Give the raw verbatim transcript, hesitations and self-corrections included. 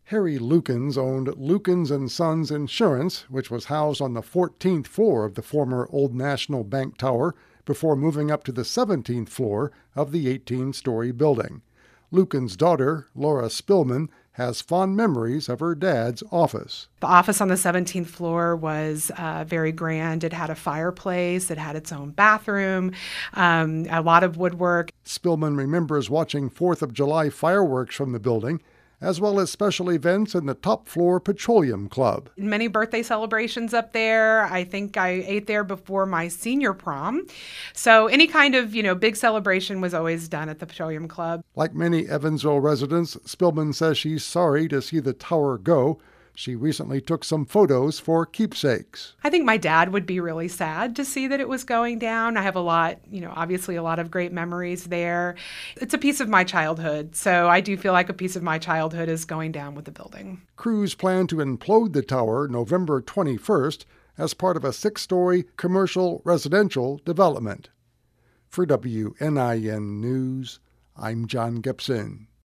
Harry Lukens owned Lukens and Sons Insurance, which was housed on the fourteenth floor of the former Old National Bank Tower before moving up to the seventeenth floor of the eighteen-story building. Lukens' daughter, Laura Spillman, has fond memories of her dad's office. The office on the seventeenth floor was uh, very grand. It had a fireplace. It had its own bathroom, um, a lot of woodwork. Spillman remembers watching fourth of July fireworks from the building, as well as special events in the top-floor Petroleum Club. Many birthday celebrations up there. I think I ate there before my senior prom. So any kind of, you know, big celebration was always done at the Petroleum Club. Like many Evansville residents, Spillman says she's sorry to see the tower go. She recently took some photos for keepsakes. I think my dad would be really sad to see that it was going down. I have a lot, you know, obviously a lot of great memories there. It's a piece of my childhood, so I do feel like a piece of my childhood is going down with the building. Crews plan to implode the tower November twenty-first as part of a six-story commercial residential development. For W N I N News, I'm John Gibson.